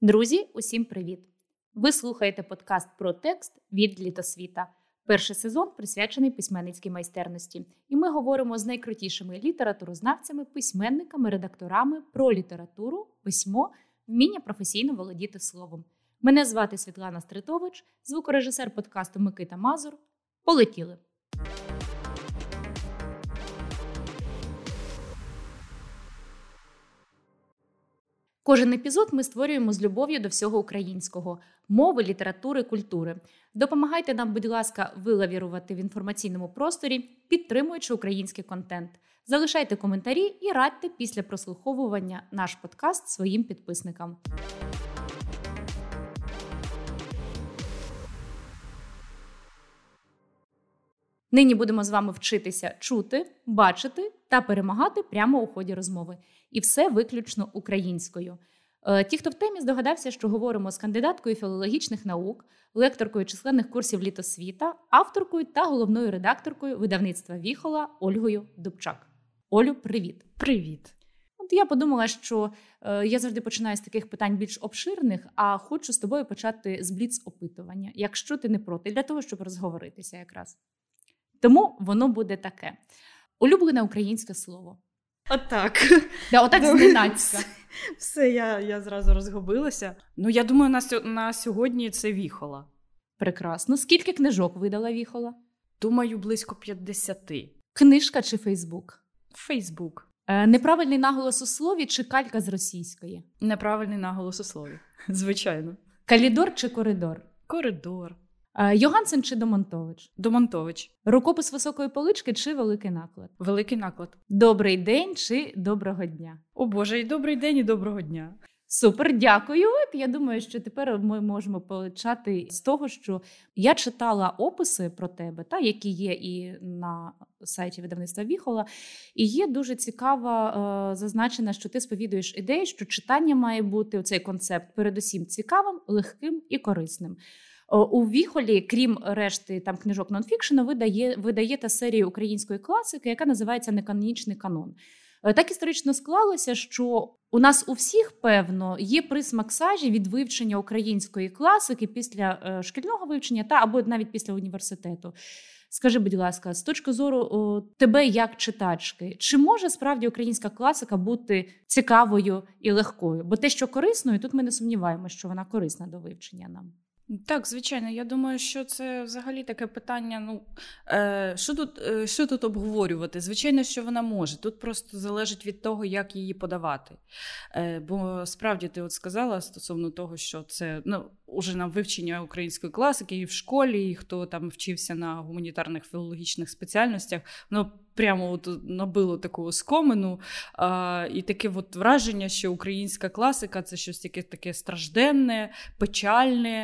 Друзі, усім привіт! Ви слухаєте подкаст про текст від Літосвіта. Перший сезон присвячений письменницькій майстерності. І ми говоримо з найкрутішими літературознавцями, письменниками, редакторами про літературу, письмо, вміння професійно володіти словом. Мене звати Світлана Стритович, звукорежисер подкасту Микита Мазур. Полетіли! Кожен епізод ми створюємо з любов'ю до всього українського – мови, літератури, культури. Допомагайте нам, будь ласка, вилавірувати в інформаційному просторі, підтримуючи український контент. Залишайте коментарі і радьте після прослуховування наш подкаст своїм підписникам. Нині будемо з вами вчитися чути, бачити та перемагати прямо у ході розмови. І все виключно українською. Ті, хто в темі, здогадався, що говоримо з кандидаткою філологічних наук, лекторкою численних курсів Літосвіта, авторкою та головною редакторкою видавництва «Віхола» Ольгою Дубчак. Олю, привіт! Привіт! От я подумала, що я завжди починаю з таких питань більш обширних, а хочу з тобою почати з бліц-опитування, якщо ти не проти, для того, щоб розговоритися якраз. Тому воно буде таке. Улюблене українське слово. Отак. Отак зненацька. Все, я зразу розгубилася. Я думаю, на сьогодні це «Віхола». Прекрасно. Скільки книжок видала «Віхола»? Думаю, близько 50. Книжка чи Фейсбук? Фейсбук. Неправильний наголос у слові чи калька з російської? Неправильний наголос у слові. Звичайно. Калідор чи коридор? Коридор. Йогансен чи Домонтович? Домонтович. Рукопис високої полички чи великий наклад? Великий наклад. Добрий день чи доброго дня? О Боже, і добрий день, і доброго дня. Супер, дякую. Я думаю, що тепер ми можемо почати з того, що я читала описи про тебе, які є і на сайті видавництва «Віхола». І є дуже цікаво зазначено, що ти сповідуєш ідею, що читання має бути, цей концепт, передусім цікавим, легким і корисним. У «Віхолі», крім решти там книжок нонфікшену, видаєте серію української класики, яка називається «Неканонічний канон». Так історично склалося, що у нас у всіх, певно, є присмак сажі від вивчення української класики після шкільного вивчення або навіть після університету. Скажи, будь ласка, з точки зору тебе як читачки, чи може справді українська класика бути цікавою і легкою? Бо те, що корисною, тут ми не сумніваємося, що вона корисна до вивчення нам. Так, звичайно. Я думаю, що це взагалі таке питання, що тут обговорювати? Звичайно, що вона може. Тут просто залежить від того, як її подавати. Бо справді ти сказала стосовно того, що це уже на вивчення української класики і в школі, і хто там вчився на гуманітарних філологічних спеціальностях, прямо набило таку оскомину і таке враження, що українська класика – це щось таке стражденне, печальне,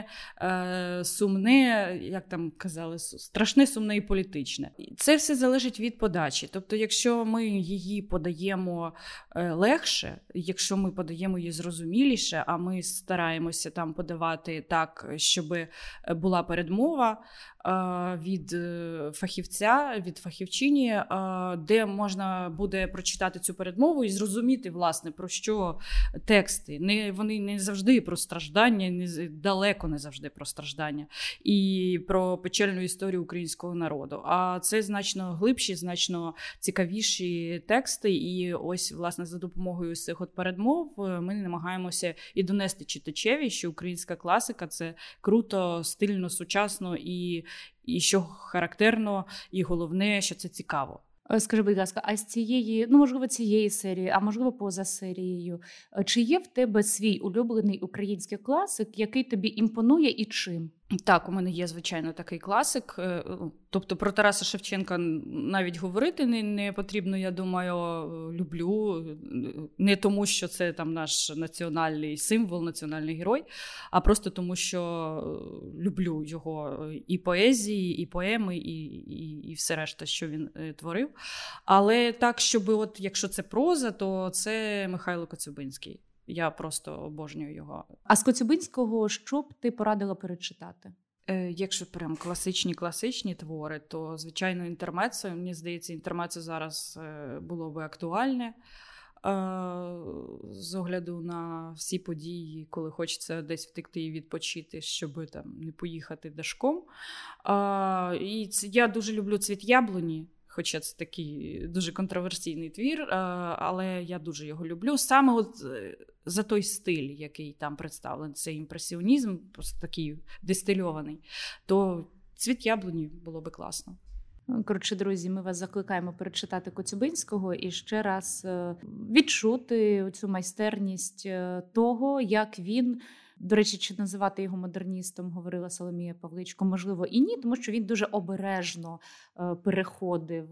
сумне, як там казали, страшне, сумне і політичне. Це все залежить від подачі. Тобто, якщо ми її подаємо легше, якщо ми подаємо її зрозуміліше, а ми стараємося там подавати так, щоб була передмова від фахівця, від фахівчині, де можна буде прочитати цю передмову і зрозуміти, власне, про що тексти. Вони не завжди про страждання, далеко не завжди про страждання і про печальну історію українського народу. А це значно глибші, значно цікавіші тексти. І ось, власне, за допомогою цих передмов ми намагаємося і донести читачеві, що українська класика – це круто, стильно, сучасно і що характерно, і головне, що це цікаво. Скажи, будь ласка, а з цієї, можливо, цієї серії, а можливо, поза серією, чи є в тебе свій улюблений український класик, який тобі імпонує і чим? Так, у мене є, звичайно, такий класик. Тобто про Тараса Шевченка навіть говорити не потрібно, я думаю, люблю. Не тому, що це там наш національний символ, національний герой, а просто тому, що люблю його і поезії, і поеми, і все решта, що він творив. Але так, щоб якщо це проза, то це Михайло Коцюбинський. Я просто обожнюю його. А з Коцюбинського що б ти порадила перечитати? Якщо прям класичні твори, то, звичайно, інтермеццо. Мені здається, інтермеццо зараз було би актуальне. з огляду на всі події, коли хочеться десь втекти і відпочити, щоб там не поїхати дашком. І я дуже люблю «Цвіт яблуні», хоча це такий дуже контроверсійний твір, але я дуже його люблю. Саме от за той стиль, який там представлений, це імпресіонізм, просто такий дистильований, то «Цвіт яблуні» було би класно. Коротше, друзі, ми вас закликаємо перечитати Коцюбинського і ще раз відчути цю майстерність того, як він, до речі, чи називати його модерністом, говорила Соломія Павличко, можливо, і ні, тому що він дуже обережно переходив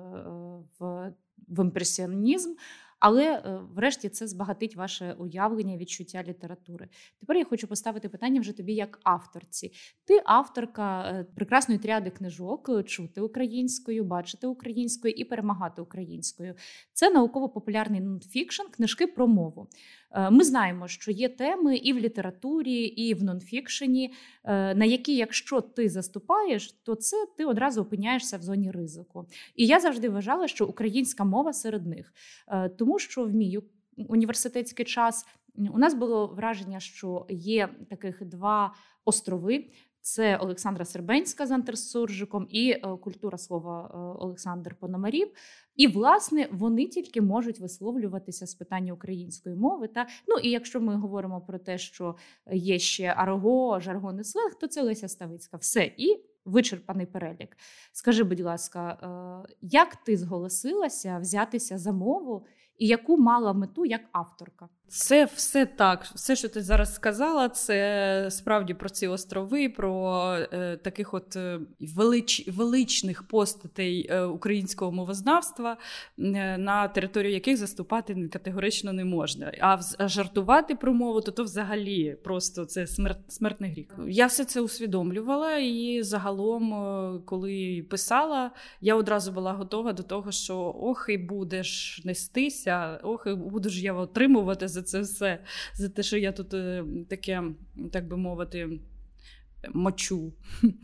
в імпресіонізм, але врешті це збагатить ваше уявлення, відчуття літератури. Тепер я хочу поставити питання вже тобі як авторці. Ти авторка прекрасної тріади книжок «Чути українською», «Бачити українською» і «Перемагати українською». Це науково-популярний нонфікшн, книжки про мову. Ми знаємо, що є теми і в літературі, і в нонфікшені, на які, якщо ти заступаєш, то це ти одразу опиняєшся в зоні ризику. І я завжди вважала, що українська мова серед них. Тому що в мій університетський час у нас було враження, що є таких два острови. Це Олександра Сербенська з антисуржиком і культура слова Олександр Пономарів. І, власне, вони тільки можуть висловлюватися з питання української мови. Ну, і якщо ми говоримо про те, що є ще арго, жаргон і сленг, то це Леся Ставицька. Все. І вичерпаний перелік. Скажи, будь ласка, як ти зголосилася взятися за мову і яку мала мету як авторка? Це все так. Все, що ти зараз сказала, це справді про ці острови, про таких от величних постатей українського мовознавства, на територію яких заступати категорично не можна. А жартувати про мову, то взагалі просто це смертний гріх. Я все це усвідомлювала і загалом, коли писала, я одразу була готова до того, що ох, і будеш нестися, ох, і буду ж я отримувати за це все, за те, що я тут таке, так би мовити, мочу.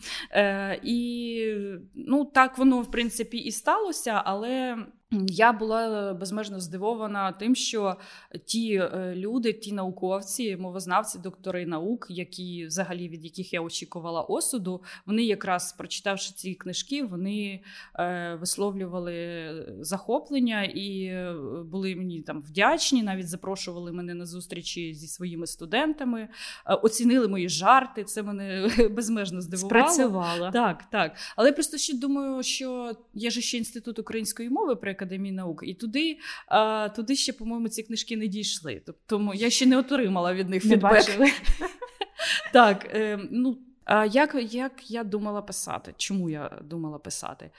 І, ну, так воно, в принципі, і сталося, але я була безмежно здивована тим, що ті люди, ті науковці, мовознавці, доктори наук, взагалі від яких я очікувала осуду, вони якраз, прочитавши ці книжки, вони висловлювали захоплення і були мені там вдячні, навіть запрошували мене на зустрічі зі своїми студентами, оцінили мої жарти, це мене безмежно здивувало. Спрацювало. Так. Але просто ще думаю, що є ж ще Інститут української мови при Академії наук, і туди ще, по-моєму, ці книжки не дійшли. Тобто я ще не отримала від них фідбек. Так, ну, як я думала писати? Чому я думала писати?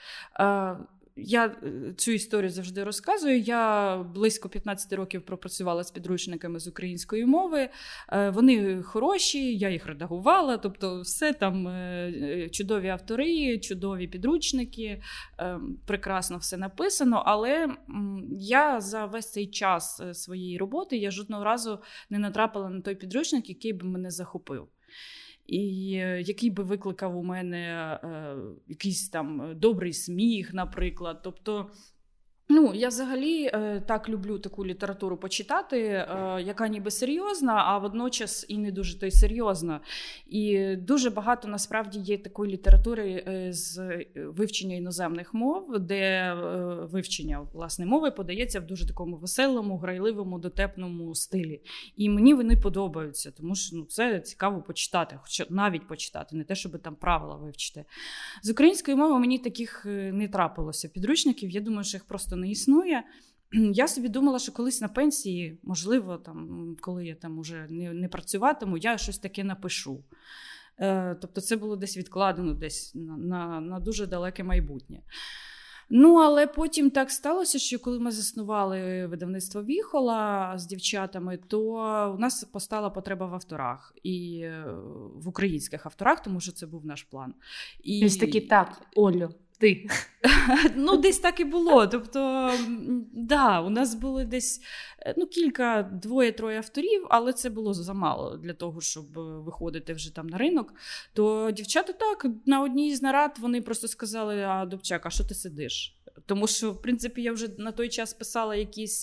Я цю історію завжди розказую. Я близько 15 років пропрацювала з підручниками з української мови. Вони хороші, я їх редагувала, тобто все там чудові автори, чудові підручники, прекрасно все написано, але я за весь цей час своєї роботи я жодного разу не натрапила на той підручник, який би мене захопив. І який би викликав у мене якийсь там добрий сміх, наприклад. Тобто, ну, я взагалі так люблю таку літературу почитати, яка ніби серйозна, а водночас і не дуже то й серйозна. І дуже багато, насправді, є такої літератури з вивчення іноземних мов, де вивчення, власне, мови подається в дуже такому веселому, грайливому, дотепному стилі. І мені вони подобаються, тому що це цікаво почитати, хоча навіть почитати, не те, щоб там правила вивчити. З української мови мені таких не трапилося підручників, я думаю, що їх просто не існує. Я собі думала, що колись на пенсії, можливо, там, коли я там уже не працюватиму, я щось таке напишу. Тобто це було десь відкладено десь на дуже далеке майбутнє. Ну, але потім так сталося, що коли ми заснували видавництво «Віхола» з дівчатами, то у нас постала потреба в авторах. І в українських авторах, тому що це був наш план. І ось такі, так, Олю, ти. Ну, десь так і було. Тобто, да, у нас було десь двоє-троє авторів, але це було замало для того, щоб виходити вже там на ринок. То дівчата так, на одній з нарад вони просто сказали: а, Дубчак, а що ти сидиш? Тому що, в принципі, я вже на той час писала якісь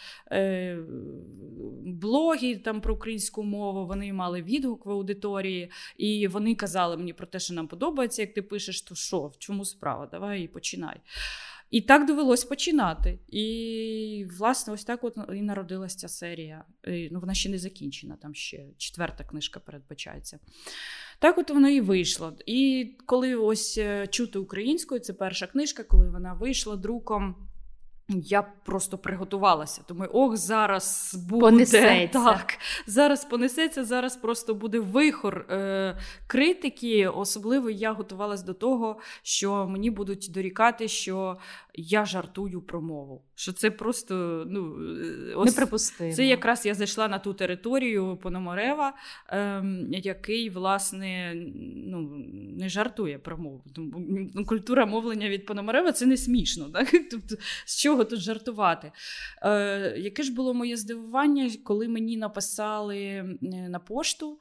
блоги там про українську мову, вони мали відгук в аудиторії, і вони казали мені про те, що нам подобається, як ти пишеш, то що, в чому справа, давай і починай. І так довелось починати. І, власне, ось так от і народилася ця серія. Вона ще не закінчена, там ще 4-та книжка передбачається. Так от воно і вийшло. І коли ось «Чути українською», це перша книжка, коли вона вийшла друком, я просто приготувалася. Думаю, зараз буде. Понесеться. Так, зараз понесеться, зараз просто буде вихор критики. Особливо я готувалася до того, що мені будуть дорікати, що я жартую про мову. Що це просто, неприпустимо. Це якраз я зайшла на ту територію Пономарева, який, власне, не жартує про мову. Культура мовлення від Пономарева – це не смішно. Так? Тобто, з чого тут жартувати? Яке ж було моє здивування, коли мені написали на пошту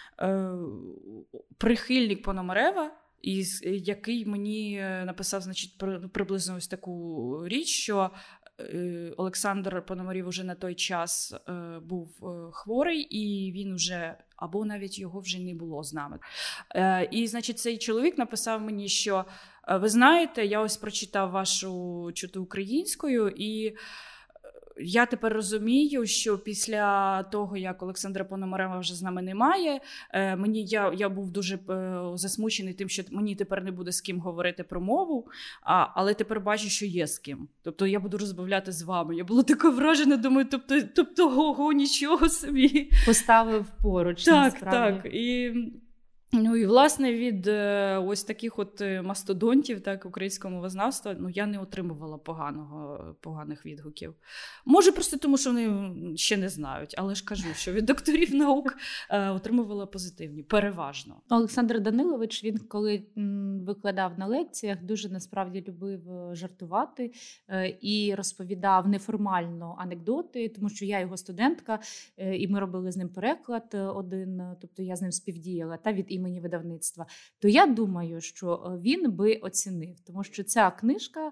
прихильник Пономарева, який мені написав, значить, приблизно ось таку річ, що Олександр Пономарів уже на той час був хворий, і він вже, або навіть його вже не було з нами. І, значить, цей чоловік написав мені, що ви знаєте, я ось прочитав вашу «Чути українською», і я тепер розумію, що після того, як Олександра Пономарева вже з нами немає, я був дуже засмучений тим, що мені тепер не буде з ким говорити про мову, але тепер бачу, що є з ким. Тобто я буду розмовляти з вами. Я була така вражена, думаю, тобто нічого собі. Поставив поруч, насправді. Так. І, власне, від ось таких от мастодонтів, так, українського мовознавства, я не отримувала поганих відгуків. Може, просто тому, що вони ще не знають, але ж кажу, що від докторів наук отримувала позитивні, переважно. Олександр Данилович, він коли викладав на лекціях, дуже насправді любив жартувати і розповідав неформально анекдоти, тому що я його студентка, і ми робили з ним переклад один, тобто я з ним співдіяла, та від імені видавництва, то я думаю, що він би оцінив, тому що ця книжка,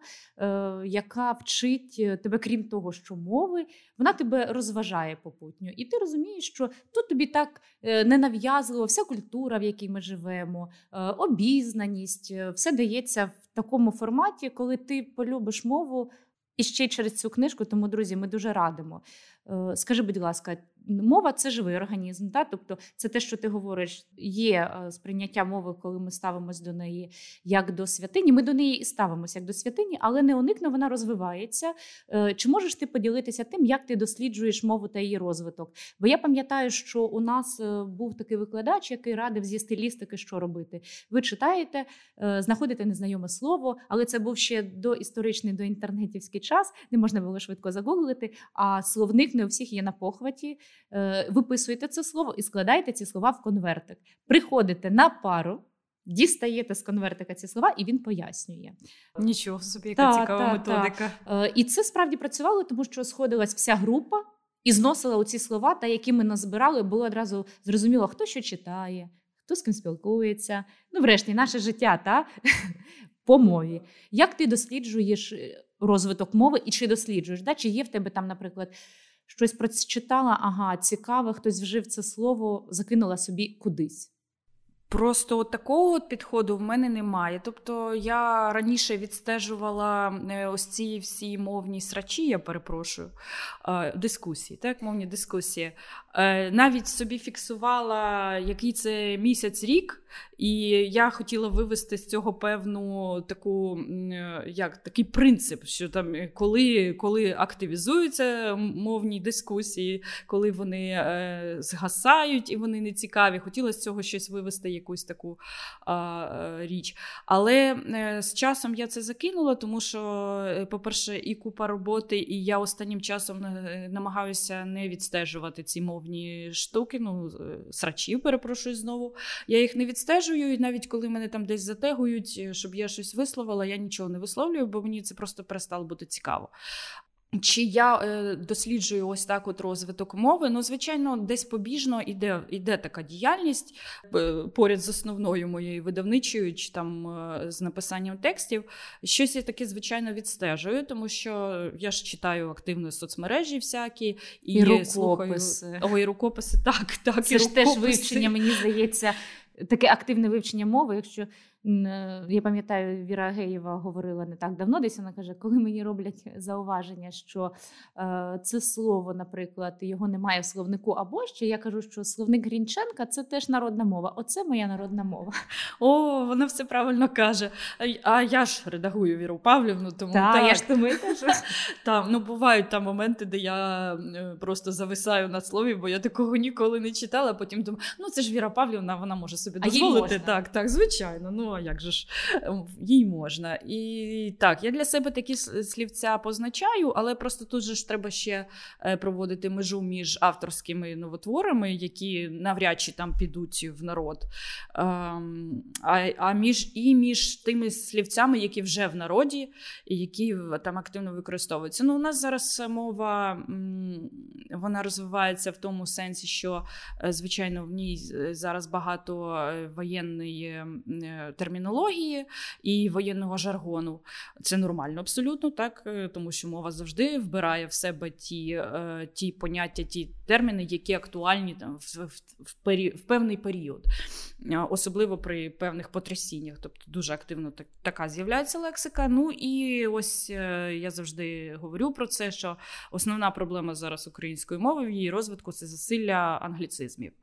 яка вчить тебе, крім того, що мови, вона тебе розважає попутньо. І ти розумієш, що тут тобі так ненав'язливо, вся культура, в якій ми живемо, обізнаність, все дається в такому форматі, коли ти полюбиш мову, і ще й через цю книжку, тому, друзі, ми дуже радимо. Скажи, будь ласка, мова – це живий організм, так? Тобто це те, що ти говориш, є сприйняття мови, коли ми ставимось до неї як до святині. Ми до неї і ставимося як до святині, але неуникно вона розвивається. Чи можеш ти поділитися тим, як ти досліджуєш мову та її розвиток? Бо я пам'ятаю, що у нас був такий викладач, який радив зі стилістики, що робити. Ви читаєте, знаходите незнайоме слово, але це був ще доісторичний, доінтернетівський час, не можна було швидко загуглити, а словник не у всіх є на похваті. Виписуєте це слово і складаєте ці слова в конвертик. Приходите на пару, дістаєте з конвертика ці слова, і він пояснює. Нічого собі, яка цікава методика. І це справді працювало, тому що сходилась вся група і зносила оці слова, та які ми назбирали, було одразу зрозуміло, хто що читає, хто з ким спілкується. Врешті, наше життя, по мові. Як ти досліджуєш розвиток мови і чи досліджуєш? Чи є в тебе там, наприклад, щось прочитала, цікаве, хтось вжив це слово, закинула собі кудись? Просто от такого підходу в мене немає. Тобто я раніше відстежувала ось ці всі мовні срачі, я перепрошую, дискусії, так, мовні дискусії. Навіть собі фіксувала, який це місяць-рік, і я хотіла вивести з цього певну такий принцип, що там, коли активізуються мовні дискусії, коли вони згасають і вони не цікаві, хотіла з цього щось вивести, якусь таку річ. Але з часом я це закинула, тому що, по-перше, і купа роботи, і я останнім часом намагаюся не відстежувати ці мовні штуки, срачів, перепрошую знову. Я їх не відстежую, і навіть коли мене там десь затегують, щоб я щось висловила, я нічого не висловлюю, бо мені це просто перестало бути цікаво. Чи я досліджую ось так от розвиток мови? Ну, звичайно, десь побіжно іде така діяльність поряд з основною моєю видавничою, чи там з написанням текстів. Щось я таке, звичайно, відстежую, тому що я ж читаю активно соцмережі всякі. І рукописи. Ой, рукописи, так. Це ж теж вивчення, мені здається, таке активне вивчення мови, якщо... Я пам'ятаю, Віра Агеєва говорила не так давно, десь вона каже, коли мені роблять зауваження, що це слово, наприклад, його немає в словнику або ще, я кажу, що словник Грінченка – це теж народна мова. Оце моя народна мова. О, вона все правильно каже. А я ж редагую Віру Павлівну, тому так. Я ж тому і кажу. Бувають там моменти, де я просто зависаю на слові, бо я такого ніколи не читала, потім думаю, це ж Віра Павлівна, вона може собі дозволити. Так, звичайно. А як же ж їй можна. І так, я для себе такі слівця позначаю, але просто тут же ж треба ще проводити межу між авторськими новотворами, які навряд чи там підуть в народ, між тими слівцями, які вже в народі, і які там активно використовуються. У нас зараз мова, вона розвивається в тому сенсі, що, звичайно, в ній зараз багато воєнної термінології і воєнного жаргону. Це нормально абсолютно, так, тому що мова завжди вбирає в себе ті поняття, ті терміни, які актуальні там в певний період, особливо при певних потрясіннях. Тобто дуже активно така з'являється лексика. І ось я завжди говорю про це, що основна проблема зараз української мови в її розвитку – це засилля англіцизмів.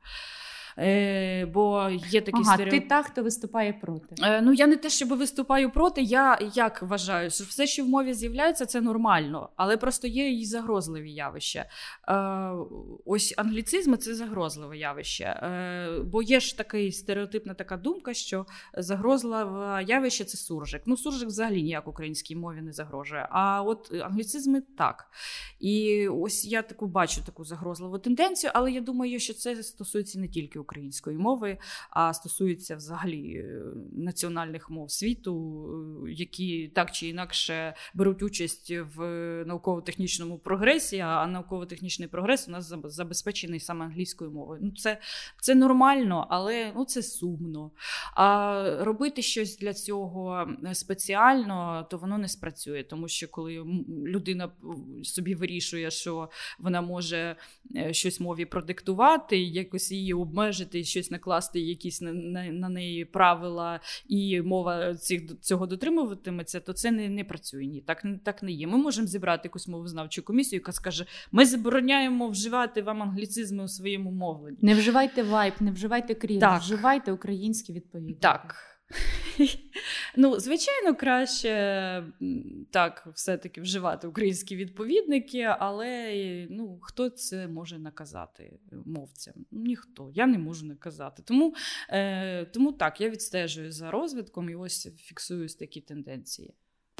Бо є такий ти так, хто виступає проти. Я не те, щоб виступаю проти, я як вважаю, що все, що в мові з'являється, це нормально, але просто є і загрозливі явища. Ось англіцизми – це загрозливе явище, бо є ж така стереотипна така думка, що загрозливе явище – це суржик. Суржик взагалі ніяк українській мові не загрожує, а от англіцизми – так. І ось я бачу таку загрозливу тенденцію, але я думаю, що це стосується не тільки української мови, а стосується взагалі національних мов світу, які так чи інакше беруть участь в науково-технічному прогресі, а науково-технічний прогрес у нас забезпечений саме англійською мовою. Це нормально, але це сумно. А робити щось для цього спеціально, то воно не спрацює, тому що коли людина собі вирішує, що вона може щось мові продиктувати, якось її обмежити, щось накласти, якісь на неї правила, і мова цього дотримуватиметься, то це не працює. Ні, так не є. Ми можемо зібрати якусь мовознавчу комісію, яка скаже, ми забороняємо вживати вам англіцизми у своєму мовленні. Не вживайте вайб, не вживайте крінж, вживайте українські відповідники. Так. Звичайно, краще так все-таки вживати українські відповідники, але хто це може наказати мовцям? Ніхто. Я не можу наказати. Тому так, я відстежую за розвитком і ось фіксую такі тенденції.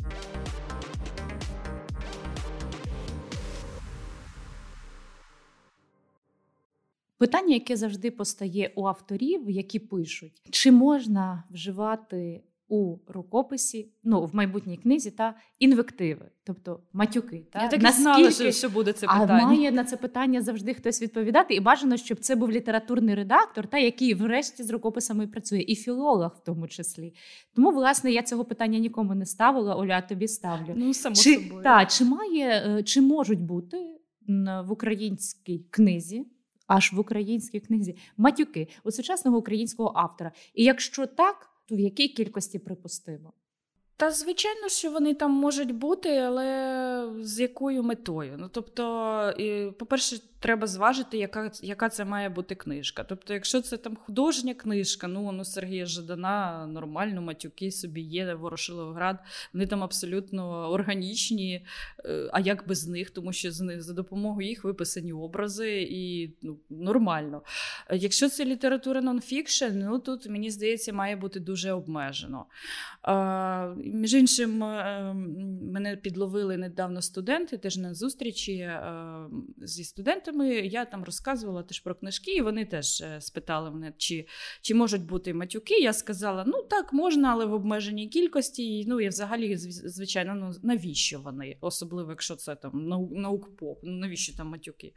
Питання, яке завжди постає у авторів, які пишуть, чи можна вживати у рукописі, в майбутній книзі, інвективи, тобто матюки. Я так і знала, що буде це питання. А має на це питання завжди хтось відповідати, і бажано, щоб це був літературний редактор, який врешті з рукописами працює, і філолог в тому числі. Тому, власне, я цього питання нікому не ставила, Оля, тобі ставлю. Само собою. Чи можуть бути в українській книзі, аж в українській книзі, матюки у сучасного українського автора? І якщо так, то в якій кількості припустимо? Та, звичайно, що вони там можуть бути, але з якою метою? По-перше, треба зважити, яка це має бути книжка. Тобто, якщо це там художня книжка, Сергія Жадана, нормально, матюки собі є, Ворошиловград, вони там абсолютно органічні, а як без них? Тому що за допомогою їх виписані образи і нормально. Якщо це література нон-фікшн, тут, мені здається, має бути дуже обмежено. Між іншим, мене підловили недавно студенти, теж на зустрічі зі студентами. Я там розказувала теж про книжки, і вони теж спитали мене, чи можуть бути матюки. Я сказала, так, можна, але в обмеженій кількості. І взагалі, звичайно, навіщо вони? Особливо, якщо це там наук-поп, навіщо там матюки?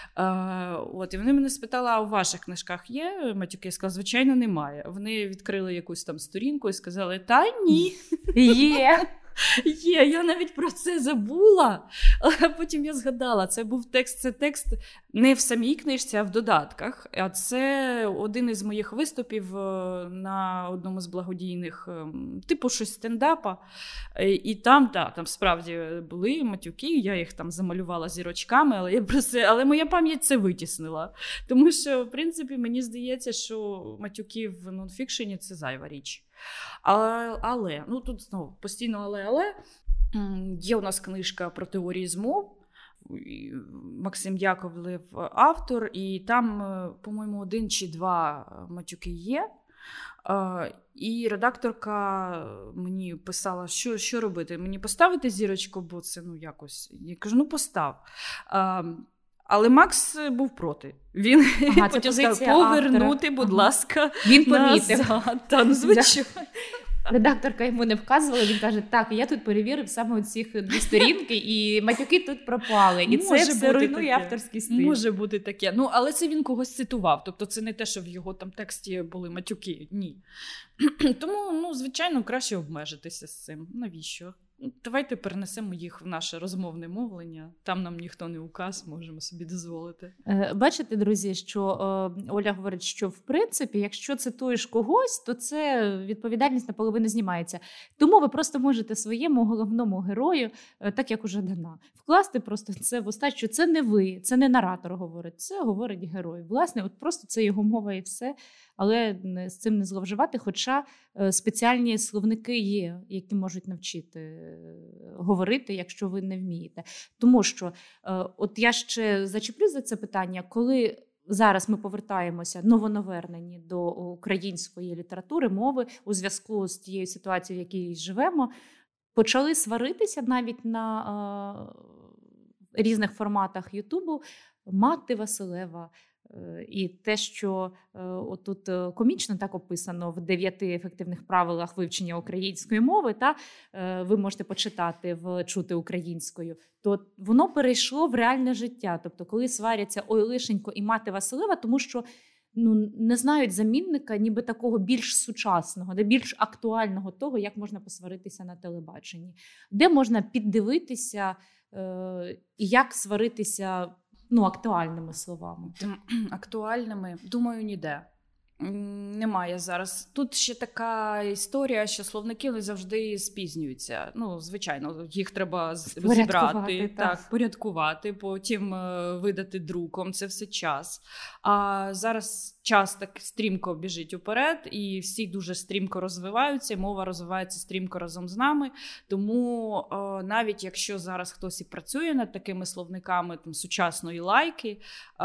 І вони мене спитали, а у ваших книжках є матюки? Я сказала, звичайно, немає. Вони відкрили якусь там сторінку і сказали, та ні. Є, я навіть про це забула, але потім я згадала, це текст не в самій книжці, а в додатках, а це один із моїх виступів на одному з благодійних, типу щось стендапа, і там справді були матюки, я їх там замалювала зірочками, але моя пам'ять це витіснила, тому що, в принципі, мені здається, що матюки в нонфікшені – це зайва річ. Але, тут знову постійно але, є у нас книжка про теорії змов, Максим Яковлев автор, і там, по-моєму, 1 чи 2 матюки є. І редакторка мені писала, що робити, мені поставити зірочку, бо це якось, я кажу, постав. Але Макс був проти. Він потім сказав, повернути, будь ласка, він помітив. Звичайно. Редакторка йому не вказувала, він каже, так, я тут перевірив саме ці 2 сторінки, і матюки тут пропали. І це все руйнує авторський стиль. Може бути таке. Але це він когось цитував. Тобто це не те, що в його там тексті були матюки. Ні. Тому, звичайно, краще обмежитися з цим. Навіщо? Давайте перенесемо їх в наше розмовне мовлення. Там нам ніхто не указ, можемо собі дозволити. Бачите, друзі, що Оля говорить, що в принципі, якщо цитуєш когось, то це відповідальність наполовину знімається. Тому ви просто можете своєму головному герою, так як уже дана, вкласти просто це в устать, що це не ви, це не наратор говорить, це говорить герой. Власне, просто це його мова і все. Але з цим не зловживати, хоча спеціальні словники є, які можуть навчити говорити, якщо ви не вмієте. Тому що, от я ще зачеплю за це питання, коли зараз ми повертаємося новонавернені до української літератури, мови у зв'язку з тією ситуацією, в якій живемо, почали сваритися навіть на різних форматах Ютубу мати Василева. І те, що отут комічно так описано в 9 ефективних правилах вивчення української мови, ви можете почитати в «Чути українською», то воно перейшло в реальне життя. Тобто, коли сваряться «Ой, лишенько» і мати Василева, тому що не знають замінника ніби такого більш сучасного, більш актуального того, як можна посваритися на телебаченні. Де можна піддивитися і як сваритися актуальними словами. Актуальними? Думаю, ніде. Немає зараз. Тут ще така історія, що словники не завжди спізнюються. Звичайно, їх треба зібрати, порядкувати, потім видати друком. Це все час. А зараз час так стрімко біжить уперед, і всі дуже стрімко розвиваються, мова розвивається стрімко разом з нами. Тому навіть якщо зараз хтось і працює над такими словниками сучасної лайки,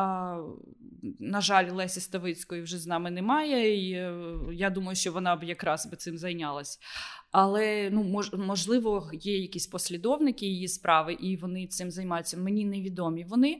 на жаль, Лесі Ставицької вже з нами немає, і я думаю, що вона б якраз цим зайнялась. Але, можливо, є якісь послідовники її справи, і вони цим займаються. Мені невідомі вони.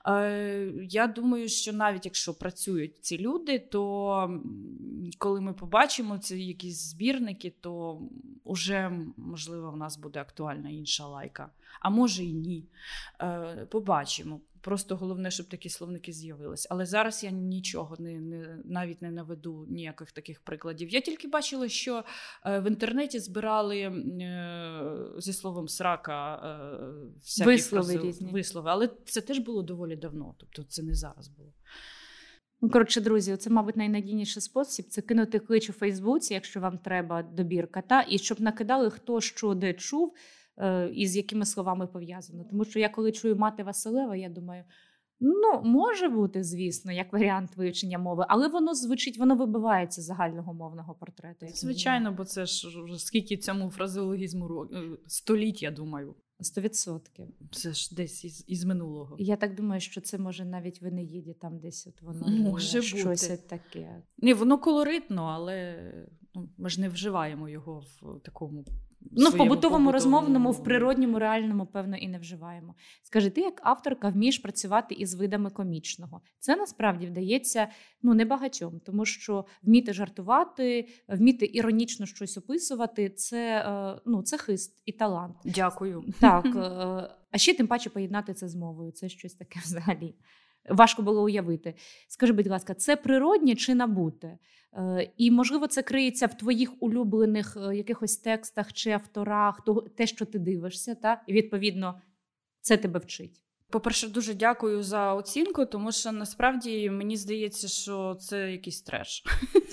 Я думаю, що навіть якщо працюють ці люди, то коли ми побачимо ці якісь збірники, то вже, можливо, в нас буде актуальна інша лайка. А може і ні. Побачимо. Просто головне, щоб такі словники з'явились. Але зараз я нічого навіть не наведу ніяких таких прикладів. Я тільки бачила, що в інтернеті збирали зі словом «срака» всякі вислови. Але це теж було доволі давно. Тобто це не зараз було. Коротше, друзі, це, мабуть, найнадійніший спосіб – це кинути клич у Фейсбуці, якщо вам треба добірка, і щоб накидали, хто що де чув, і з якими словами пов'язано. Тому що я коли чую мати Василева, я думаю, може бути, звісно, як варіант вивчення мови, але воно звучить, воно вибивається з загального мовного портрету. Звичайно, бо це ж скільки цьому фразеологізму століть, я думаю. 100%. Це ж десь із минулого. Я так думаю, що це може навіть в Енеїді, там десь воно може щось бути. Таке. Ні, воно колоритно, але ми ж не вживаємо його в такому в побутовому, розмовному, в природньому, реальному, певно, і не вживаємо. Скажи, ти як авторка вмієш працювати із видами комічного. Це насправді вдається небагатьом, тому що вміти жартувати, вміти іронічно щось описувати – це хист і талант. Дякую. Так, а ще тим паче поєднати це з мовою. Це щось таке взагалі. Важко було уявити. Скажи, будь ласка, це природнє чи набуте? І, можливо, це криється в твоїх улюблених якихось текстах чи авторах, те, що ти дивишся, та? І, відповідно, це тебе вчить. По-перше, дуже дякую за оцінку, тому що, насправді, мені здається, що це якийсь треш.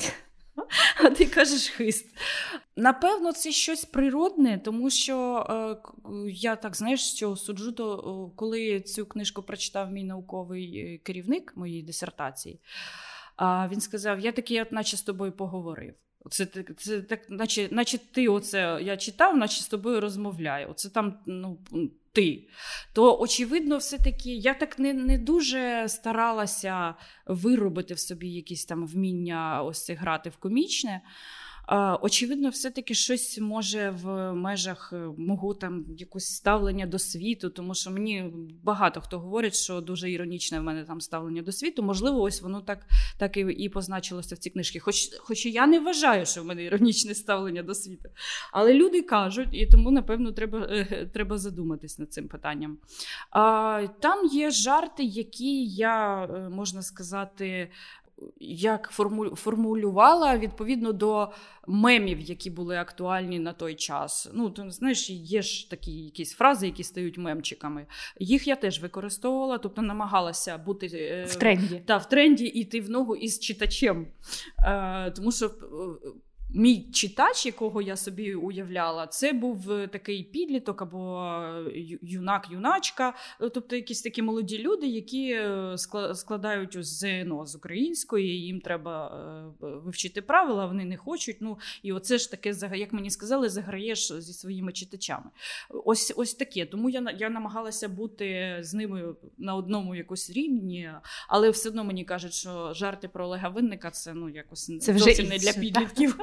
А ти кажеш хист. Напевно, це щось природне, тому що я так, що суджу, то коли цю книжку прочитав мій науковий керівник моєї дисертації, він сказав, я такий, наче з тобою поговорив. Це так, наче ти оце я читав, наче з тобою розмовляю. Оце там, ти. То, очевидно, все-таки я так не дуже старалася виробити в собі якісь там вміння ось це грати в комічне. Очевидно, все-таки щось може в межах мого там якось ставлення до світу, тому що мені багато хто говорить, що дуже іронічне в мене там ставлення до світу. Можливо, ось воно так і позначилося в цій книжці. Хоч і я не вважаю, що в мене іронічне ставлення до світу. Але люди кажуть, і тому, напевно, треба задуматись над цим питанням. Там є жарти, які я, можна сказати, як формулювала відповідно до мемів, які були актуальні на той час. Ти знаєш, є ж такі якісь фрази, які стають мемчиками. Їх я теж використовувала, тобто намагалася бути в тренді. В тренді і йти в ногу із читачем. Тому що мій читач, якого я собі уявляла, це був такий підліток або юнак-юначка, тобто якісь такі молоді люди, які складають ЗНО з української, їм треба вивчити правила, вони не хочуть. І оце ж таке, як мені сказали, заграєш зі своїми читачами. Ось таке. Тому я намагалася бути з ними на одному якось рівні, але все одно мені кажуть, що жарти про Олега Винника це якось зовсім не для підлітків.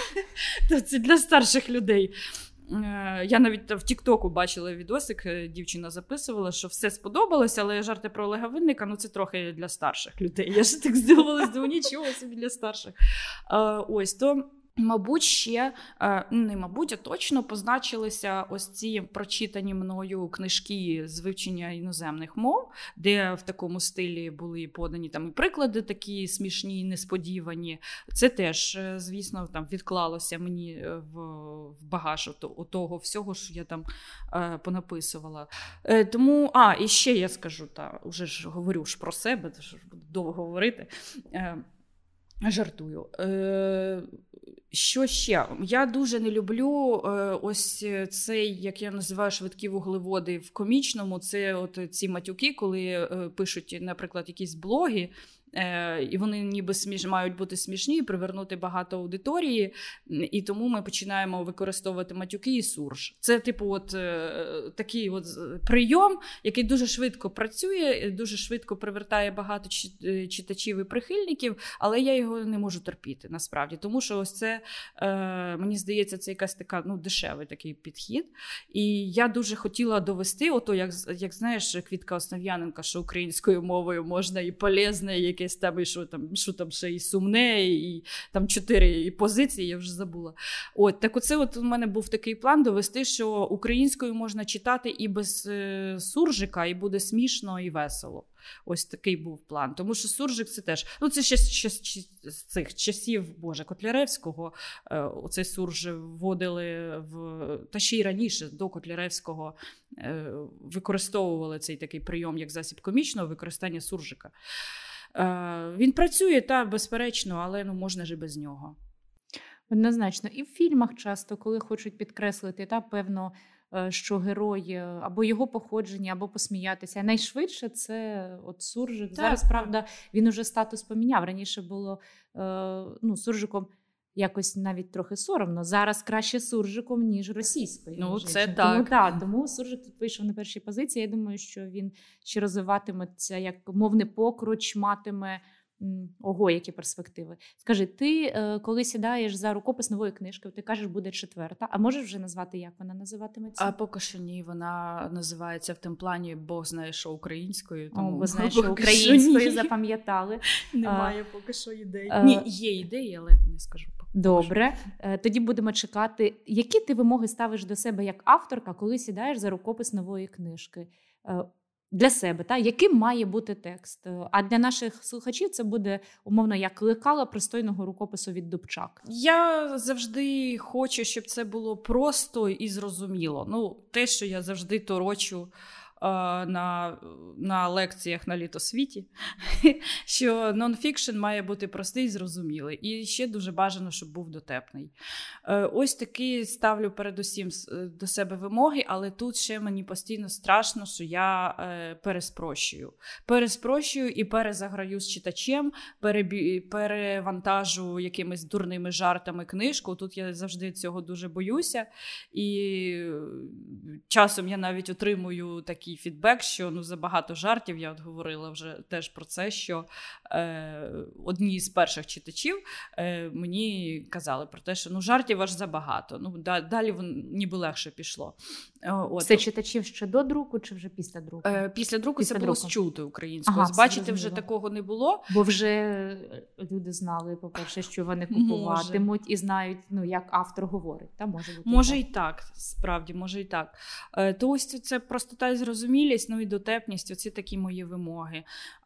Це для старших людей. Я навіть в Тік-Току бачила відосик, дівчина записувала, що все сподобалося, але жарти про Олега Винника, це трохи для старших людей. Я ж так здивувалась, думаю, нічого собі для старших. Ось, то... Мабуть, ще, не мабуть, а точно позначилися ось ці прочитані мною книжки з вивчення іноземних мов, де в такому стилі були подані там і приклади такі смішні, несподівані. Це теж, звісно, там відклалося мені в багаж того всього, що я там понаписувала. Тому, і ще я скажу, вже ж говорю ж про себе, буду довго говорити. Жартую. Що ще? Я дуже не люблю ось цей, як я називаю, швидкі вуглеводи в комічному. Це от ці матюки, коли пишуть, наприклад, якісь блоги, і вони ніби мають бути смішні і привернути багато аудиторії, і тому ми починаємо використовувати матюки і сурж. Це такий прийом, який дуже швидко працює, дуже швидко привертає багато читачів і прихильників, але я його не можу терпіти, насправді. Тому що ось це, мені здається, це якась така, дешевий такий підхід. І я дуже хотіла довести, як знаєш, Квітка Основ'яненка, що українською мовою можна і полезне, і якесь там, і що там ще і сумне, і там 4 позиції, я вже забула. Так оце у мене був такий план довести, що українською можна читати і без суржика, і буде смішно і весело. Ось такий був план. Тому що суржик це теж, це ще з цих часів, Котляревського, оцей сурж вводили та ще й раніше, до Котляревського, використовували цей такий прийом, як засіб комічного використання суржика. Він працює, безперечно, але можна ж і без нього. Однозначно. І в фільмах часто, коли хочуть підкреслити, певно, що герой або його походження, або посміятися. Найшвидше це суржик. Зараз, правда, він уже статус поміняв. Раніше було суржиком якось навіть трохи соромно. Зараз краще суржиком, ніж російською. Це так. Тому суржик тут вийшов на першій позиції. Я думаю, що він ще розвиватиметься як мовний покруч, матиме Ого, які перспективи. Скажи, ти коли сідаєш за рукопис нової книжки, ти кажеш, буде 4-та, а можеш вже назвати, як вона називатиметься? А поки що ні, вона називається в тим плані «Бог знає, що українською». Тому Бог знає, що українською запам'ятали. Немає поки що ідей. Ні, є ідеї, але не скажу. Добре, тоді будемо чекати. Які ти вимоги ставиш до себе як авторка, коли сідаєш за рукопис нової книжки? Для себе, яким має бути текст? А для наших слухачів це буде, умовно, як лекало пристойного рукопису від Дубчак. Я завжди хочу, щоб це було просто і зрозуміло. Те, що я завжди торочу на лекціях на літосвіті, що нонфікшн має бути простий і зрозумілий. І ще дуже бажано, щоб був дотепний. Ось такі ставлю передусім до себе вимоги, але тут ще мені постійно страшно, що я переспрощую. Переспрощую і перезаграю з читачем, перевантажу якимись дурними жартами книжку. Тут я завжди цього дуже боюся. І часом я навіть отримую такий фідбек, що забагато жартів, я говорила вже теж про це, що одні з перших читачів мені казали про те, що жартів аж забагато. Далі ніби легше пішло. Це читачів ще до друку чи вже після друку? Після друку це було з чути українською. Бачите, вже такого не було. Бо вже люди знали, по-перше, що вони купуватимуть і знають, як автор говорить. Може бути може і так, справді, може і так. То ось це простота і зрозумілість, і дотепність, оці такі мої вимоги.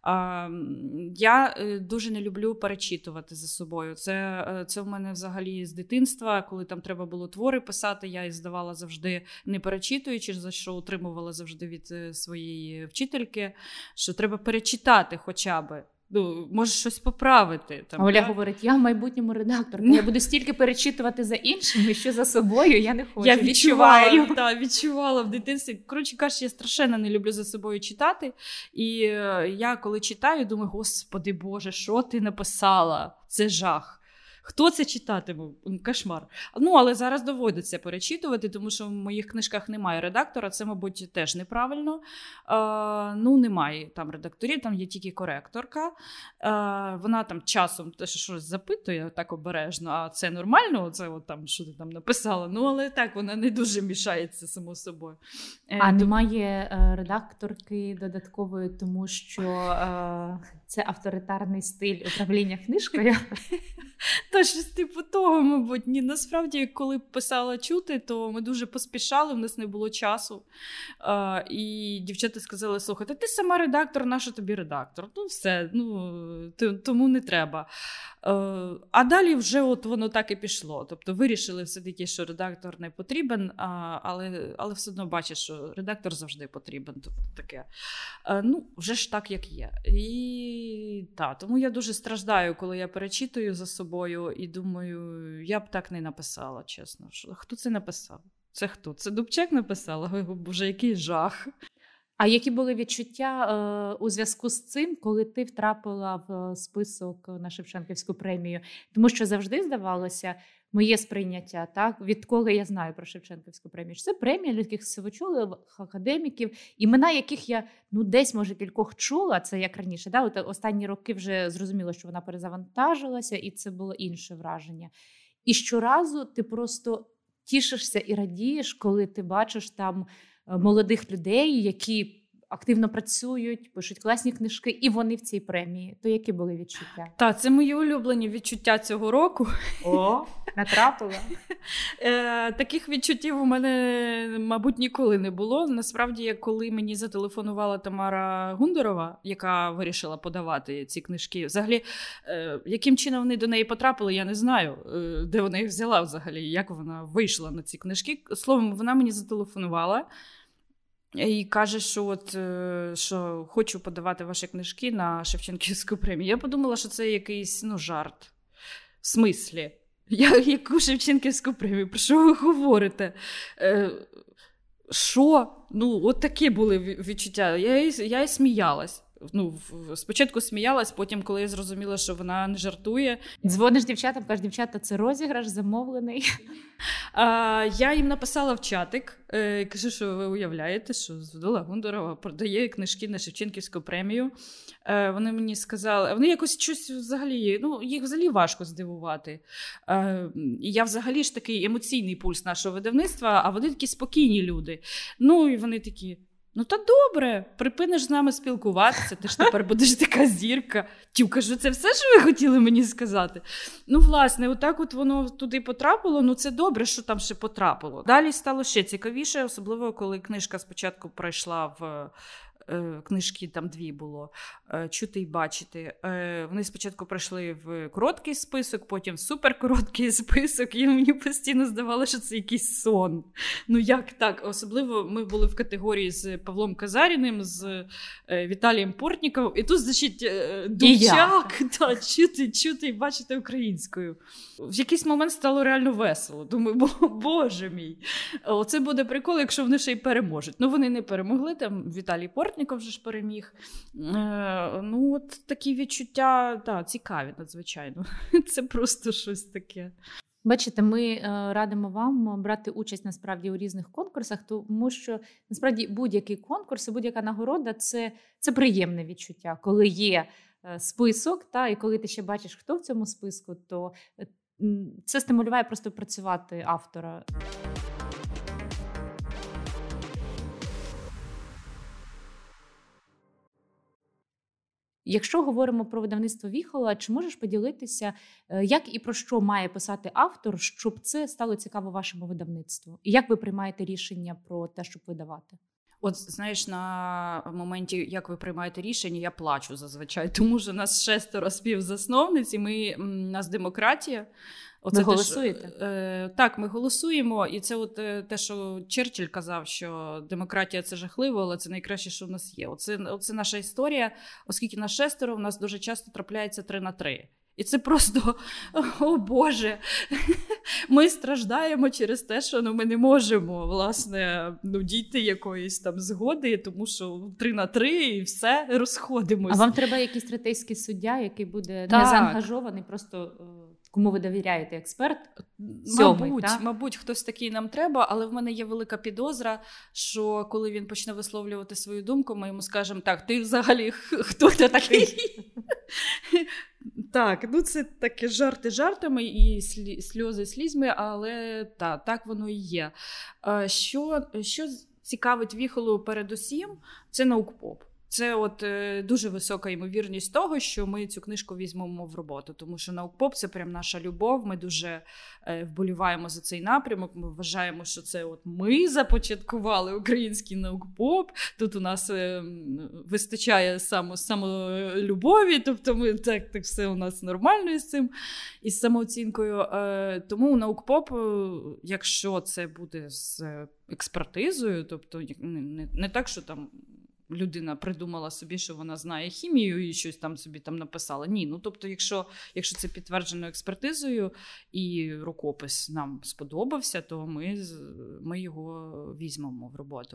Я дуже не люблю перечитувати за собою. Це в мене взагалі з дитинства, коли там треба було твори писати, я їх здавала завжди не перечитуючи, за що отримувала завжди від своєї вчительки, що треба перечитати хоча б. Може щось поправити. Оля говорить, я в майбутньому редакторка, я буду стільки перечитувати за іншими, що за собою я не хочу. Я відчувала в дитинстві. Коротше кажучи, я страшенно не люблю за собою читати. І я коли читаю, думаю, Господи Боже, що ти написала? Це жах. Хто це читатиме? Кошмар. Але зараз доводиться перечитувати, тому що в моїх книжках немає редактора. Це, мабуть, теж неправильно. Немає там редакторів, там є тільки коректорка. Вона там часом теж щось запитує так обережно, а це нормально? Це там, що ти там написала? Але так, вона не дуже мішається само собою. А немає редакторки додаткової, тому що це авторитарний стиль управління книжкою? Та щось типу того, мабуть. Ні, насправді, коли писала чути, то ми дуже поспішали, в нас не було часу. І дівчата сказали, слухай, ти сама редактор, нащо тобі редактор? Все, тому не треба. А далі вже воно так і пішло. Тобто вирішили все-таки, що редактор не потрібен, але все одно бачиш, що редактор завжди потрібен. Тобто таке. Вже ж так, як є. І тому я дуже страждаю, коли я перечитую за собою і думаю, я б так не написала, чесно. Хто це написав? Це хто? Це Дубчак написала? Боже, який жах. А які були відчуття у зв'язку з цим, коли ти втрапила в список на Шевченківську премію? Тому що завжди здавалося, моє сприйняття, відколи я знаю про Шевченківську премію, що це премія людських сивочолих академіків, імена яких я десь, може, кількох чула, це як раніше. От останні роки вже зрозуміло, що вона перезавантажилася, і це було інше враження. І щоразу ти просто тішишся і радієш, коли ти бачиш там молодих людей, які активно працюють, пишуть класні книжки, і вони в цій премії. То які були відчуття? Так, це мої улюблені відчуття цього року. О, натрапила. Таких відчуттів у мене, мабуть, ніколи не було. Насправді, коли мені зателефонувала Тамара Гундерова, яка вирішила подавати ці книжки, взагалі, яким чином вони до неї потрапили, я не знаю, де вона їх взяла взагалі, як вона вийшла на ці книжки. Словом, вона мені зателефонувала і каже, що хочу подавати ваші книжки на Шевченківську премію. Я подумала, що це якийсь жарт. В смислі? Яку Шевченківську премію? Про що ви говорите? Що? От такі були відчуття. Я і сміялась. спочатку сміялась, потім, коли я зрозуміла, що вона не жартує. Дзвониш дівчатам, кажеш, дівчата, це розіграш замовлений. Я їм написала в чатик, кажу, що ви уявляєте, що Звідола Гундорова продає книжки на Шевченківську премію. Вони мені сказали, вони якось щось взагалі, їх взагалі важко здивувати. І я взагалі ж такий емоційний пульс нашого видавництва, а вони такі спокійні люди. І вони такі... Та добре, припиниш з нами спілкуватися, ти ж тепер будеш така зірка. Кажу, це все, що ви хотіли мені сказати? Власне, отак от воно туди потрапило, це добре, що там ще потрапило. Далі стало ще цікавіше, особливо, коли книжка спочатку пройшла в... Книжки там 2 було, «Чути й бачити». Вони спочатку пройшли в короткий список, потім в суперкороткий список, і мені постійно здавалося, що це якийсь сон. Як так? Особливо ми були в категорії з Павлом Казаріним, з Віталієм Портніковим, і тут, значить, Дубчак, «Чути й бачити» українською. В якийсь момент стало реально весело. Думаю, боже мій, оце буде прикол, якщо вони ще й переможуть. Вони не перемогли, там Віталій Портніков вже ж переміг. От такі відчуття, цікаві надзвичайно. Це просто щось таке. Бачите, ми радимо вам брати участь насправді у різних конкурсах, тому що насправді будь-який конкурс і будь-яка нагорода – це приємне відчуття. Коли є список, і коли ти ще бачиш, хто в цьому списку, то це стимулює просто працювати автора. Якщо говоримо про видавництво Віхола, чи можеш поділитися, як і про що має писати автор, щоб це стало цікаво вашому видавництву? І як ви приймаєте рішення про те, щоб видавати? От, знаєш, на моменті, як ви приймаєте рішення, я плачу зазвичай, тому що нас 6 співзасновниць, і нас демократія. Ви голосуєте? Так, ми голосуємо, і це от те, що Черчилль казав, що демократія – це жахливо, але це найкраще, що в нас є. Оце наша історія, оскільки нас 6, в нас дуже часто трапляється 3-3. І це просто, о Боже, ми страждаємо через те, що ми не можемо, власне, дійти якоїсь там згоди, тому що 3-3 і все, розходимося. А вам треба якийсь третейський суддя, який буде не заангажований, просто кому ви довіряєте, експерт? Мабуть, хтось такий нам треба, але в мене є велика підозра, що коли він почне висловлювати свою думку, ми йому скажемо, так, ти взагалі хто ти такий? Так, це таке жарти жартами і сльози слізьми, але так воно і є. Що цікавить Віхолу передусім, це наукпоп. Це дуже висока ймовірність того, що ми цю книжку візьмемо в роботу, тому що наукпоп – це прям наша любов, ми дуже вболіваємо за цей напрямок, ми вважаємо, що це ми започаткували український наукпоп, тут у нас вистачає самолюбові, тобто ми так все у нас нормально із цим, із самооцінкою. Тому наукпоп, якщо це буде з експертизою, тобто не так, що там людина придумала собі, що вона знає хімію і щось там собі написала. Ні, тобто, якщо це підтверджено експертизою і рукопис нам сподобався, то ми його візьмемо в роботу.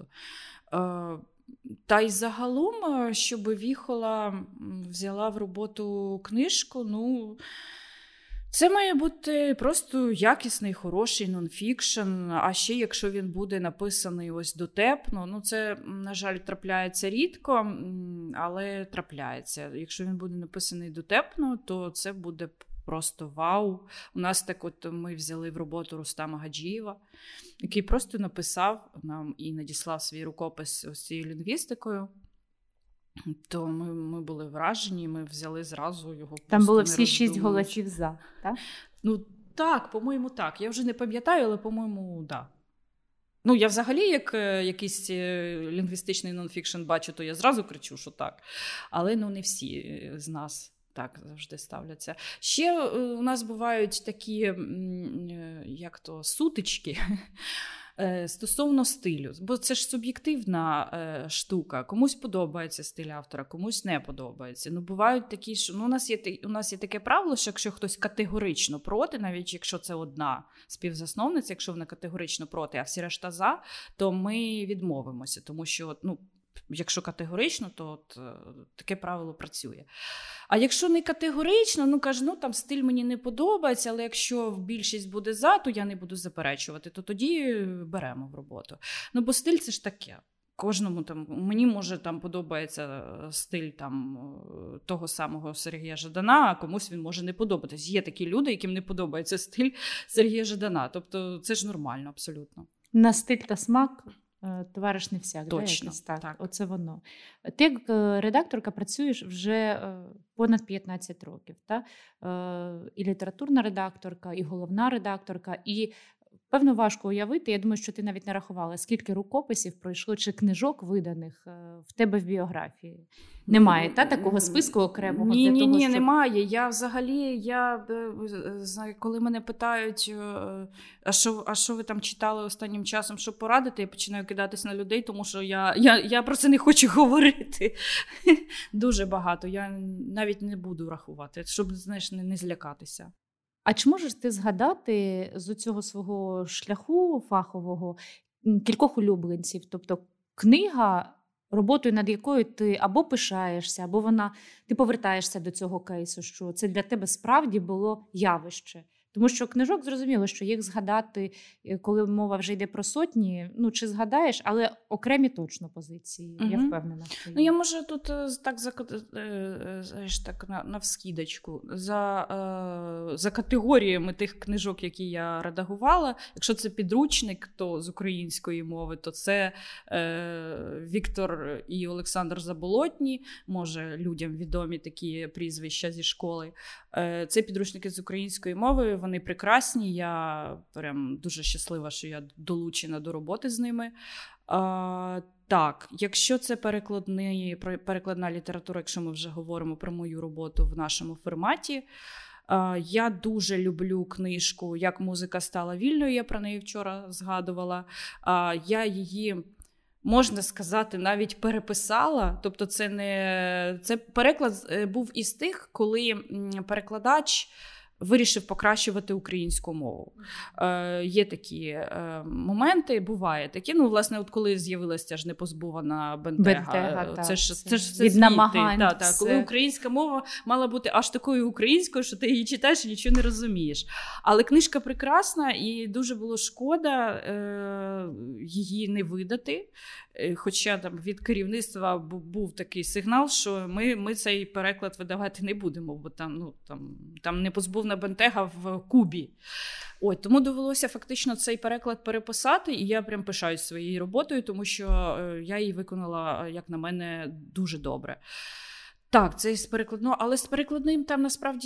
Та й загалом, щоб Віхола взяла в роботу книжку, це має бути просто якісний, хороший нонфікшн, а ще якщо він буде написаний ось дотепно, це, на жаль, трапляється рідко, але трапляється. Якщо він буде написаний дотепно, то це буде просто вау. У нас ми взяли в роботу Рустама Гаджієва, який просто написав нам і надіслав свій рукопис ось цією лінгвістикою. То ми були вражені, ми взяли зразу його. Там було всі 6 голосів «за», так? Так, по-моєму, так. Я вже не пам'ятаю, але, по-моєму, так. Я взагалі, як якийсь лінгвістичний нонфікшн бачу, то я зразу кричу, що так. Але, не всі з нас так завжди ставляться. Ще у нас бувають такі, сутички, стосовно стилю, бо це ж суб'єктивна штука. Комусь подобається стиль автора, комусь не подобається. Бувають такі, що у нас є таке правило, що якщо хтось категорично проти, навіть якщо це одна співзасновниця, якщо вона категорично проти, а всі решта за, то ми відмовимося, тому що якщо категорично, то от таке правило працює. А якщо не категорично, каже, там стиль мені не подобається, але якщо більшість буде за, то я не буду заперечувати, то тоді беремо в роботу. Бо стиль це ж таке. Кожному мені може подобається стиль того самого Сергія Жадана, а комусь він може не подобатись. Є такі люди, яким не подобається стиль Сергія Жадана. Тобто це ж нормально абсолютно. На стиль та смак товариш не всяк. Точно, так. Оце воно. Ти як редакторка працюєш вже понад 15 років. Та? І літературна редакторка, і головна редакторка, і певно, важко уявити, я думаю, що ти навіть не рахувала, скільки рукописів пройшло чи книжок виданих в тебе в біографії. Немає такого списку окремого? Ні, немає. Я взагалі, коли мене питають, а що ви там читали останнім часом, що порадити, я починаю кидатись на людей, тому що я про це не хочу говорити. Дуже багато. Я навіть не буду рахувати, щоб, не злякатися. А чи можеш ти згадати з цього свого шляху фахового кількох улюбленців? Тобто книга, роботою над якою ти або пишаєшся, або ти повертаєшся до цього кейсу, що це для тебе справді було явище. Тому що книжок, зрозуміло, що їх згадати, коли мова вже йде про сотні, чи згадаєш, але окремі точно позиції, я впевнена. Я можу тут так навскідочку. За категоріями тих книжок, які я редагувала, якщо це підручник, то з української мови, то це Віктор і Олександр Заболотні, може людям відомі такі прізвища зі школи. Це підручники з української мови, вони прекрасні, я прям дуже щаслива, що я долучена до роботи з ними. Так, якщо це перекладна література, якщо ми вже говоримо про мою роботу в нашому форматі, я дуже люблю книжку «Як музика стала вільною», я про неї вчора згадувала. Я її, можна сказати, навіть переписала. Тобто це переклад був із тих, коли перекладач вирішив покращувати українську мову. Є такі моменти, буває такі. Власне, от коли з'явилася ця ж непозбувана бентега. Це ж від намагань. Коли українська мова мала бути аж такою українською, що ти її читаєш і нічого не розумієш. Але книжка прекрасна, і дуже було шкода її не видати. Хоча від керівництва був такий сигнал, що ми цей переклад видавати не будемо, бо там непозбувна бентега в Кубі. Тому довелося фактично цей переклад переписати, і я прям пишаюсь своєю роботою, тому що я її виконала, як на мене, дуже добре. Так, це з перекладною, але з перекладним там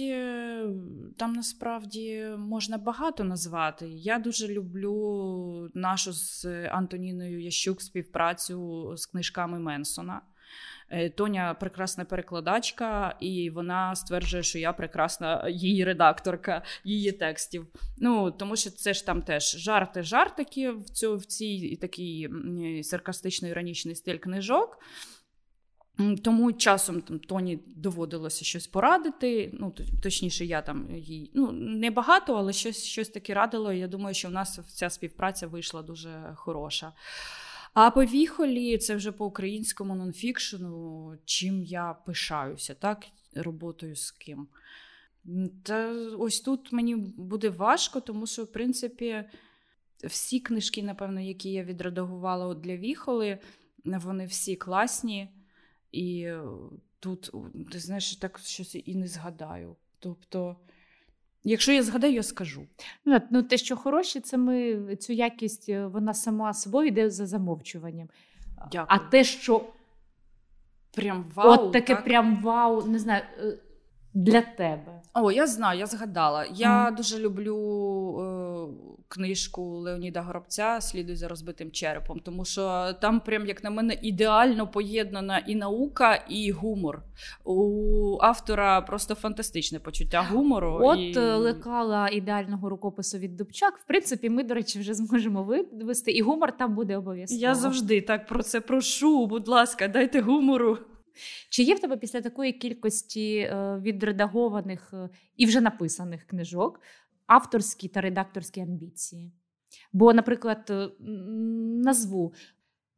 насправді можна багато назвати. Я дуже люблю нашу з Антоніною Ящук співпрацю з книжками Менсона. Тоня прекрасна перекладачка, і вона стверджує, що я прекрасна її редакторка, її текстів. Тому що це ж там теж жартики в цій такий саркастично-іронічний стиль книжок. Тому часом Тоні доводилося щось порадити, точніше, я їй, не багато, але щось таке радила, і я думаю, що в нас ця співпраця вийшла дуже хороша. А по Віхолі, це вже по українському нонфікшену, чим я пишаюся, так, роботою з ким. Та ось тут мені буде важко, тому що, в принципі, всі книжки, напевно, які я відредагувала для Віхоли, вони всі класні. І тут, ти знаєш, так щось і не згадаю. Тобто, якщо я згадаю, я скажу. Те, що хороші, це цю якість, вона сама собою йде за замовчуванням. Дякую. А те, що прям вау, от таке так? Прям вау, не знаю, для тебе. Я знаю, я згадала. Я дуже люблю книжку Леоніда Горобця «Слідуй за розбитим черепом», тому що там прям, як на мене, ідеально поєднана і наука, і гумор. У автора просто фантастичне почуття гумору. Лекала ідеального рукопису від Дубчак. В принципі, ми, до речі, вже зможемо вивести, і гумор там буде обов'язково. Я завжди так про це прошу, будь ласка, дайте гумору. Чи є в тебе після такої кількості відредагованих і вже написаних книжок авторські та редакторські амбіції? Бо, наприклад, назву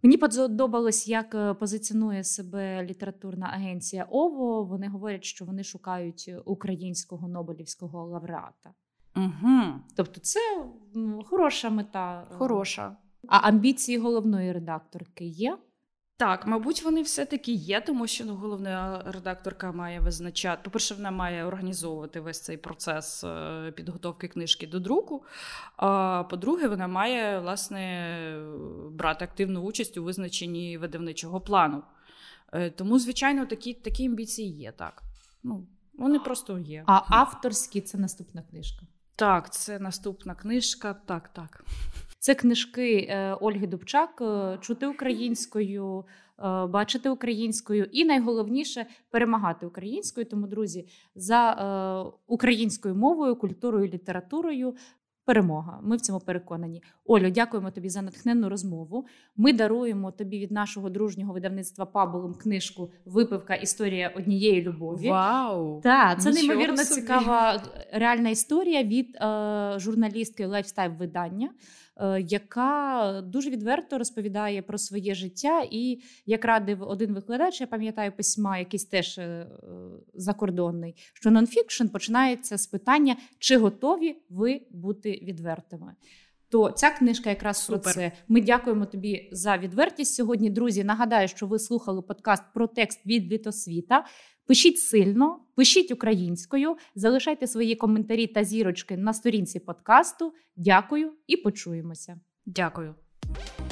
Мені подобалось, як позиціонує себе літературна агенція ОВО. Вони говорять, що вони шукають українського Нобелівського лауреата. Угу. Тобто це хороша мета. Хороша. А амбіції головної редакторки є? Так, мабуть, вони все-таки є, тому що головна редакторка має визначати. По-перше, вона має організовувати весь цей процес підготовки книжки до друку. А по-друге, вона має, власне, брати активну участь у визначенні видавничого плану. Тому, звичайно, такі амбіції є, так. Вони просто є. А авторські – це наступна книжка? Так, це наступна книжка, так. Це книжки Ольги Дубчак «Чути українською», «Бачити українською» і, найголовніше, перемагати українською. Тому, друзі, за українською мовою, культурою, літературою перемога. Ми в цьому переконані. Олю, дякуємо тобі за натхненну розмову. Ми даруємо тобі від нашого дружнього видавництва «Пабулум» книжку «Випивка. Історія однієї любові». Вау! Так, це неймовірно цікава реальна історія від журналістки лайфстайл-видання, яка дуже відверто розповідає про своє життя. І, як радив один викладач, я пам'ятаю письма, якийсь теж закордонний, що нонфікшн починається з питання, чи готові ви бути відвертими. То ця книжка якраз про це. Ми дякуємо тобі за відвертість сьогодні. Друзі, нагадаю, що ви слухали подкаст про текст від Літосвіта. Пишіть сильно, пишіть українською, залишайте свої коментарі та зірочки на сторінці подкасту. Дякую і почуємося. Дякую.